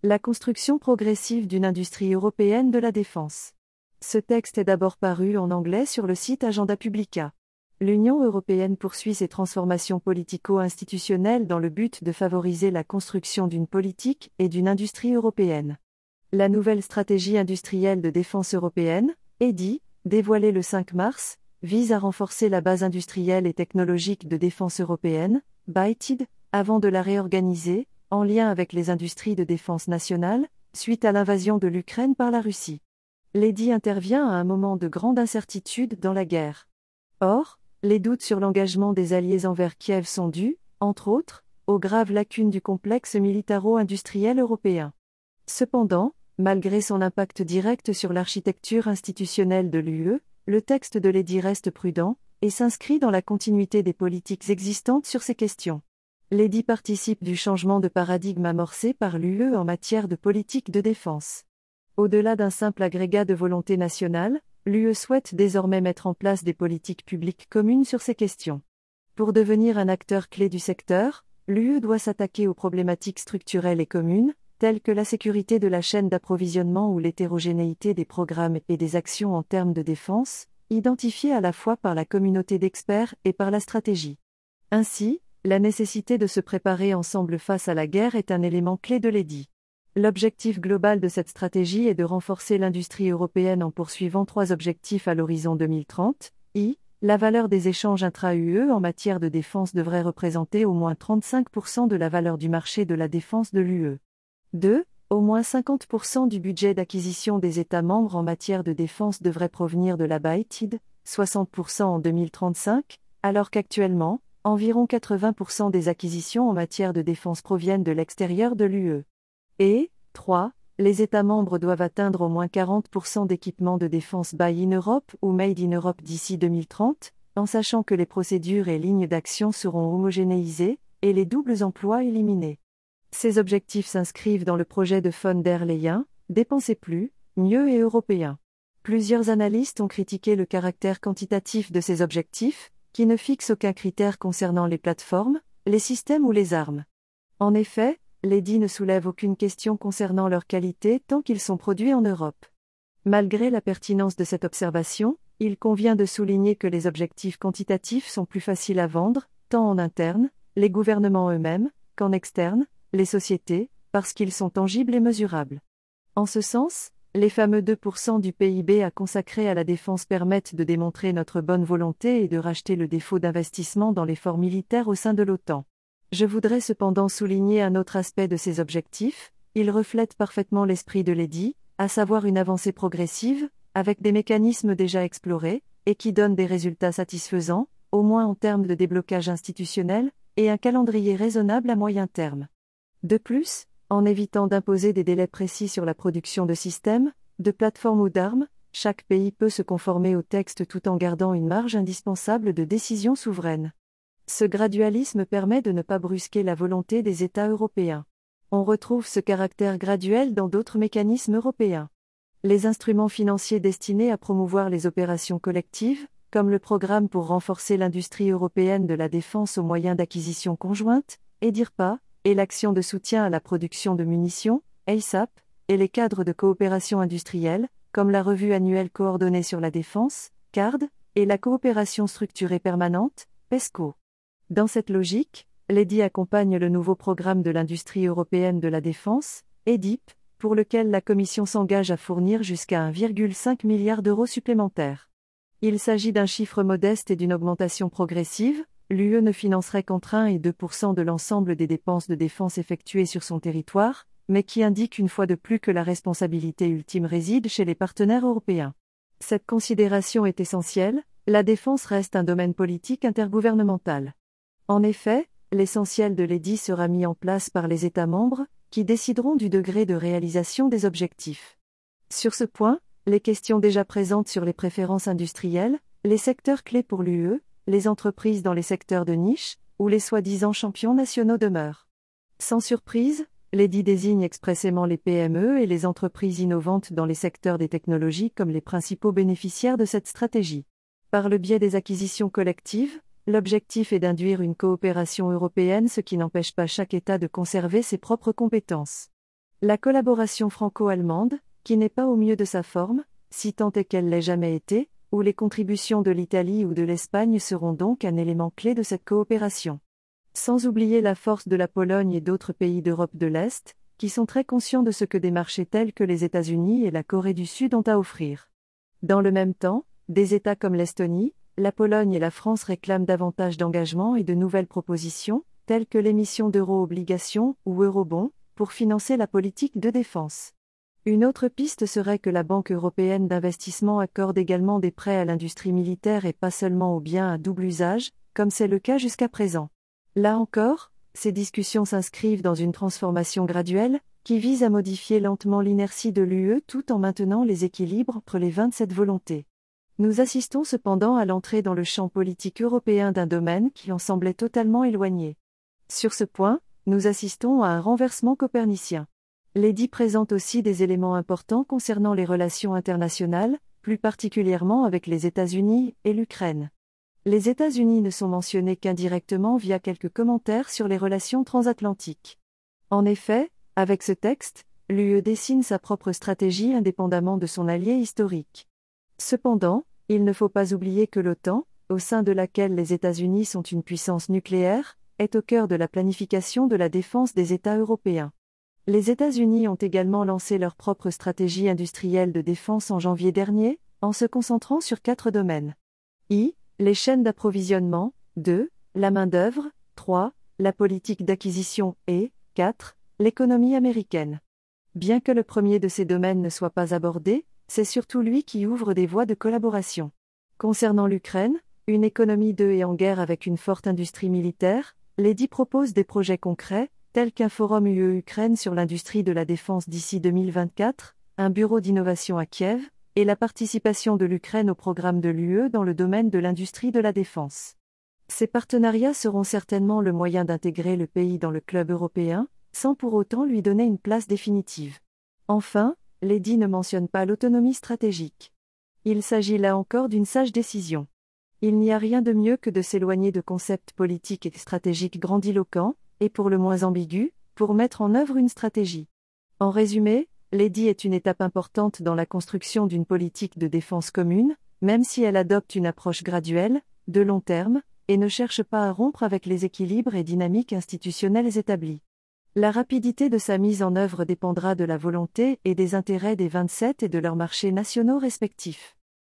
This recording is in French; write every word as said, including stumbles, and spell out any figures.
La construction progressive d'une industrie européenne de la défense. Ce texte est d'abord paru en anglais sur le site Agenda Publica. L'Union européenne poursuit ses transformations politico-institutionnelles dans le but de favoriser la construction d'une politique et d'une industrie européenne. La nouvelle stratégie industrielle de défense européenne, E D I, dévoilée le cinq mars, vise à renforcer la base industrielle et technologique de défense européenne, B I T D, avant de la réorganiser, en lien avec les industries de défense nationales, suite à l'invasion de l'Ukraine par la Russie. L'E D I intervient à un moment de grande incertitude dans la guerre. Or, les doutes sur l'engagement des alliés envers Kiev sont dus, entre autres, aux graves lacunes du complexe militaro-industriel européen. Cependant, malgré son impact direct sur l'architecture institutionnelle de l'U E, le texte de l'E D I reste prudent, et s'inscrit dans la continuité des politiques existantes sur ces questions. L'E D I participe du changement de paradigme amorcé par l'U E en matière de politique de défense. Au-delà d'un simple agrégat de volonté nationale, l'U E souhaite désormais mettre en place des politiques publiques communes sur ces questions. Pour devenir un acteur clé du secteur, l'U E doit s'attaquer aux problématiques structurelles et communes, telles que la sécurité de la chaîne d'approvisionnement ou l'hétérogénéité des programmes et des actions en termes de défense, identifiées à la fois par la communauté d'experts et par la stratégie. Ainsi, la nécessité de se préparer ensemble face à la guerre est un élément clé de l'E D I. L'objectif global de cette stratégie est de renforcer l'industrie européenne en poursuivant trois objectifs à l'horizon deux mille trente. I. La valeur des échanges intra-U E en matière de défense devrait représenter au moins trente-cinq pour cent de la valeur du marché de la défense de l'U E. deux. Au moins cinquante pour cent du budget d'acquisition des États membres en matière de défense devrait provenir de la B I T D, soixante pour cent en deux mille trente-cinq, alors qu'actuellement, environ quatre-vingts pour cent des acquisitions en matière de défense proviennent de l'extérieur de l'U E. Et, trois. Les États membres doivent atteindre au moins quarante pour cent d'équipements de défense Buy in Europe ou Made in Europe d'ici deux mille trente, en sachant que les procédures et lignes d'action seront homogénéisées, et les doubles emplois éliminés. Ces objectifs s'inscrivent dans le projet de von der Leyen, « Dépensez plus, mieux et européen ». Plusieurs analystes ont critiqué le caractère quantitatif de ces objectifs, qui ne fixent aucun critère concernant les plateformes, les systèmes ou les armes. En effet, l'E D I ne soulève aucune question concernant leur qualité tant qu'ils sont produits en Europe. Malgré la pertinence de cette observation, il convient de souligner que les objectifs quantitatifs sont plus faciles à vendre, tant en interne, les gouvernements eux-mêmes, qu'en externe, les sociétés, parce qu'ils sont tangibles et mesurables. En ce sens, les fameux deux pour cent du P I B à consacrer à la défense permettent de démontrer notre bonne volonté et de racheter le défaut d'investissement dans l'effort militaire au sein de l'OTAN. Je voudrais cependant souligner un autre aspect de ces objectifs, ils reflètent parfaitement l'esprit de l'E D I, à savoir une avancée progressive, avec des mécanismes déjà explorés, et qui donnent des résultats satisfaisants, au moins en termes de déblocage institutionnel, et un calendrier raisonnable à moyen terme. De plus, en évitant d'imposer des délais précis sur la production de systèmes, de plateformes ou d'armes, chaque pays peut se conformer au texte tout en gardant une marge indispensable de décision souveraine. Ce gradualisme permet de ne pas brusquer la volonté des États européens. On retrouve ce caractère graduel dans d'autres mécanismes européens. Les instruments financiers destinés à promouvoir les opérations collectives, comme le programme pour renforcer l'industrie européenne de la défense au moyen d'acquisitions conjointes, E D I R P A, et l'action de soutien à la production de munitions, A S A P, et les cadres de coopération industrielle, comme la revue annuelle coordonnée sur la défense, C A R D, et la coopération structurée permanente, PESCO. Dans cette logique, l'E D I accompagne le nouveau programme de l'industrie européenne de la défense, E D I P, pour lequel la Commission s'engage à fournir jusqu'à un virgule cinq milliard d'euros supplémentaires. Il s'agit d'un chiffre modeste et d'une augmentation progressive, l'U E ne financerait qu'entre un et deux pour cent de l'ensemble des dépenses de défense effectuées sur son territoire, mais qui indique une fois de plus que la responsabilité ultime réside chez les partenaires européens. Cette considération est essentielle, la défense reste un domaine politique intergouvernemental. En effet, l'essentiel de l'E D I sera mis en place par les États membres, qui décideront du degré de réalisation des objectifs. Sur ce point, les questions déjà présentes sur les préférences industrielles, les secteurs clés pour l'U E, les entreprises dans les secteurs de niche, ou les soi-disant champions nationaux demeurent. Sans surprise, l'E D I désigne expressément les P M E et les entreprises innovantes dans les secteurs des technologies comme les principaux bénéficiaires de cette stratégie. Par le biais des acquisitions collectives, l'objectif est d'induire une coopération européenne, ce qui n'empêche pas chaque État de conserver ses propres compétences. La collaboration franco-allemande, qui n'est pas au mieux de sa forme, si tant est qu'elle l'ait jamais été, où les contributions de l'Italie ou de l'Espagne seront donc un élément clé de cette coopération. Sans oublier la force de la Pologne et d'autres pays d'Europe de l'Est, qui sont très conscients de ce que des marchés tels que les États-Unis et la Corée du Sud ont à offrir. Dans le même temps, des États comme l'Estonie, la Pologne et la France réclament davantage d'engagement et de nouvelles propositions, telles que l'émission d'euro-obligations ou eurobonds, pour financer la politique de défense. Une autre piste serait que la Banque européenne d'investissement accorde également des prêts à l'industrie militaire et pas seulement aux biens à double usage, comme c'est le cas jusqu'à présent. Là encore, ces discussions s'inscrivent dans une transformation graduelle, qui vise à modifier lentement l'inertie de l'U E tout en maintenant les équilibres entre les vingt-sept volontés. Nous assistons cependant à l'entrée dans le champ politique européen d'un domaine qui en semblait totalement éloigné. Sur ce point, nous assistons à un renversement copernicien. L'édit présente aussi des éléments importants concernant les relations internationales, plus particulièrement avec les États-Unis et l'Ukraine. Les États-Unis ne sont mentionnés qu'indirectement via quelques commentaires sur les relations transatlantiques. En effet, avec ce texte, l'U E dessine sa propre stratégie indépendamment de son allié historique. Cependant, il ne faut pas oublier que l'OTAN, au sein de laquelle les États-Unis sont une puissance nucléaire, est au cœur de la planification de la défense des États européens. Les États-Unis ont également lancé leur propre stratégie industrielle de défense en janvier dernier, en se concentrant sur quatre domaines. I. Les chaînes d'approvisionnement, deux. La main-d'œuvre, trois. La politique d'acquisition et, quatre. L'économie américaine. Bien que le premier de ces domaines ne soit pas abordé, c'est surtout lui qui ouvre des voies de collaboration. Concernant l'Ukraine, une économie de et en guerre avec une forte industrie militaire, l'édit propose des projets concrets, tels qu'un forum U E-Ukraine sur l'industrie de la défense d'ici deux mille vingt-quatre, un bureau d'innovation à Kiev, et la participation de l'Ukraine au programme de l'U E dans le domaine de l'industrie de la défense. Ces partenariats seront certainement le moyen d'intégrer le pays dans le club européen, sans pour autant lui donner une place définitive. Enfin, l'édit ne mentionne pas l'autonomie stratégique. Il s'agit là encore d'une sage décision. Il n'y a rien de mieux que de s'éloigner de concepts politiques et stratégiques grandiloquents, et pour le moins ambigus, pour mettre en œuvre une stratégie. En résumé, l'édit est une étape importante dans la construction d'une politique de défense commune, même si elle adopte une approche graduelle, de long terme, et ne cherche pas à rompre avec les équilibres et dynamiques institutionnelles établis. La rapidité de sa mise en œuvre dépendra de la volonté et des intérêts des vingt-sept et de leurs marchés nationaux respectifs.